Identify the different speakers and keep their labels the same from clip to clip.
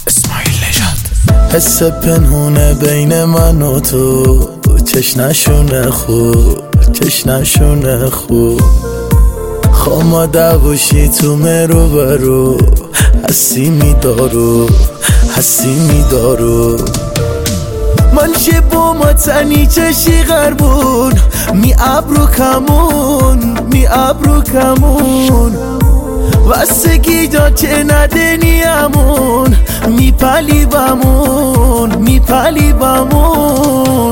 Speaker 1: اسماعیل نژاد.
Speaker 2: حس پنهونه بین من و تو، چشنشونه خوب، چشنشونه خوب. خاماده باشی تو مرو برو، حسی میدارو، حسی میدارو. من شبو متنی چشی غربون، می ابرو کمون، می ابرو کمون. وستگی جا چه ندنی امون، می پلی بمون، می پلی بمون.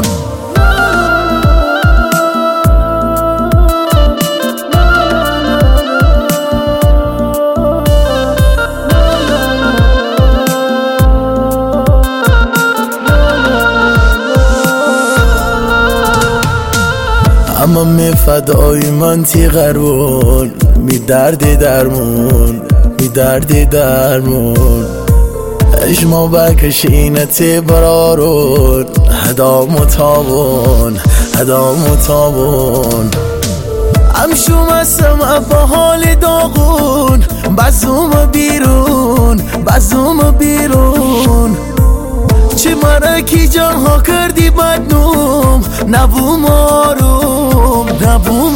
Speaker 2: اما می فدای من تی غربون، می دردی درمون، می دردی درمون. اجما بکشینتی برارون، هدا متابون، هدا متابون. امشو مسم با حال داغون، بزوم بیرون، بزوم بیرون. چه مرکی جاها کردی بدنوم، نبوم آروم، نبوم